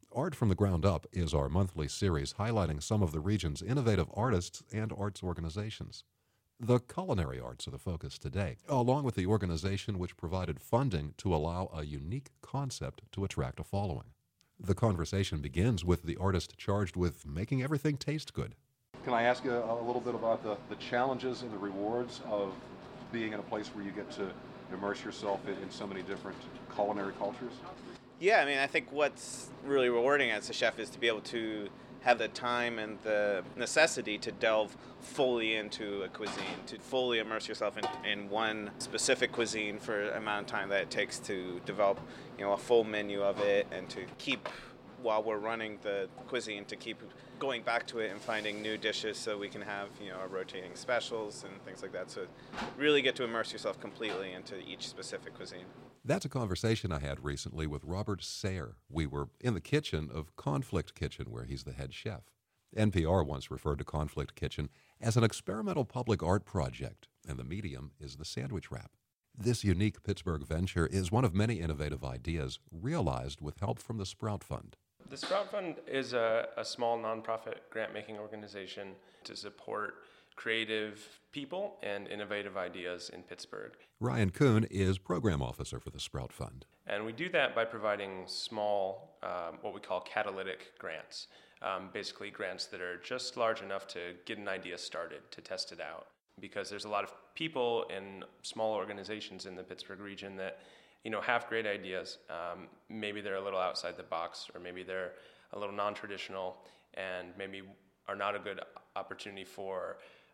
Art from the Ground Up is our monthly series highlighting some of the region's innovative artists and arts organizations. The culinary arts are the focus today, along with the organization which provided funding to allow a unique concept to attract a following. The conversation begins with the artist charged with making everything taste good. Can I ask you a little bit about the challenges and the rewards of being in a place where you get to immerse yourself in so many different culinary cultures? Yeah, I mean, I think what's really rewarding as a chef is to be able to have the time and the necessity to delve fully into a cuisine, to fully immerse yourself in one specific cuisine for the amount of time that it takes to develop, a full menu of it, and to keep, while we're running the cuisine, to keep going back to it and finding new dishes so we can have, our rotating specials and things like that. So really get to immerse yourself completely into each specific cuisine. That's a conversation I had recently with Robert Sayre. We were in the kitchen of Conflict Kitchen, where he's the head chef. NPR once referred to Conflict Kitchen as an experimental public art project, and the medium is the sandwich wrap. This unique Pittsburgh venture is one of many innovative ideas realized with help from the Sprout Fund. The Sprout Fund is a small nonprofit grant-making organization to support creative people and innovative ideas in Pittsburgh. Ryan Kuhn is program officer for the Sprout Fund. And we do that by providing small, what we call catalytic grants, basically grants that are just large enough to get an idea started, to test it out. Because there's a lot of people in small organizations in the Pittsburgh region that have great ideas. Maybe they're a little outside the box, or maybe they're a little non-traditional, and maybe are not a good opportunity for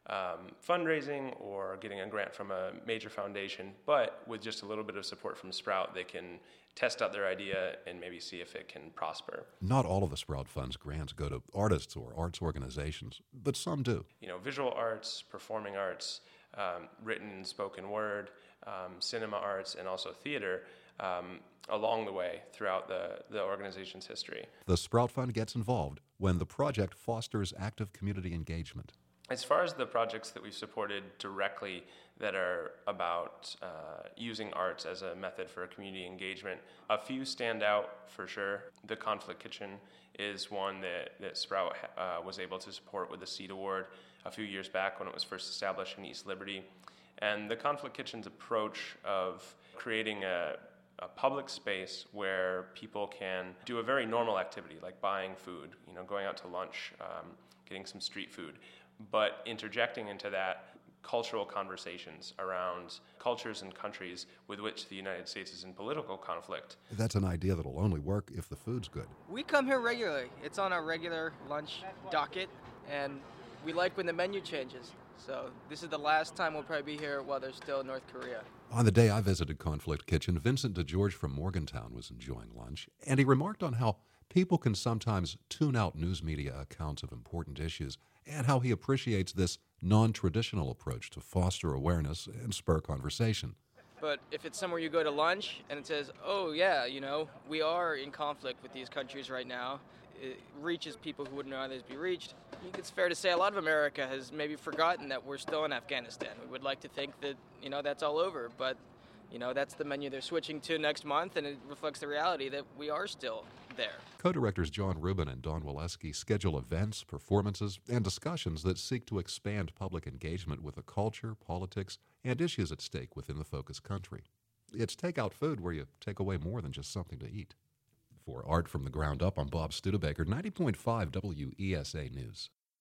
fundraising or getting a grant from a major foundation. But with just a little bit of support from Sprout, they can test out their idea and maybe see if it can prosper. Not all of the Sprout Fund's grants go to artists or arts organizations, but some do. Visual arts, performing arts, written and spoken word, cinema arts, and also theater along the way throughout the organization's history. The Sprout Fund gets involved when the project fosters active community engagement. As far as the projects that we've supported directly that are about using arts as a method for community engagement, a few stand out for sure. The Conflict Kitchen is one that Sprout was able to support with the Seed Award a few years back when it was first established in East Liberty. And the Conflict Kitchen's approach of creating a public space where people can do a very normal activity like buying food, going out to lunch, getting some street food, but interjecting into that cultural conversations around cultures and countries with which the United States is in political conflict. That's an idea that'll only work if the food's good. We come here regularly. It's on our regular lunch docket, and we like when the menu changes. So this is the last time we'll probably be here while there's still North Korea. On the day I visited Conflict Kitchen, Vincent DeGeorge from Morgantown was enjoying lunch, and he remarked on how people can sometimes tune out news media accounts of important issues, and how he appreciates this non-traditional approach to foster awareness and spur conversation. But if it's somewhere you go to lunch and it says, oh yeah, we are in conflict with these countries right now, it reaches people who wouldn't otherwise be reached. I think it's fair to say a lot of America has maybe forgotten that we're still in Afghanistan. We would like to think that, that's all over, but, that's the menu they're switching to next month, and it reflects the reality that we are still there. Co-directors John Rubin and Don Waleski schedule events, performances, and discussions that seek to expand public engagement with the culture, politics, and issues at stake within the focus country. It's takeout food where you take away more than just something to eat. For Art from the Ground Up, I'm Bob Studebaker, 90.5 WESA News.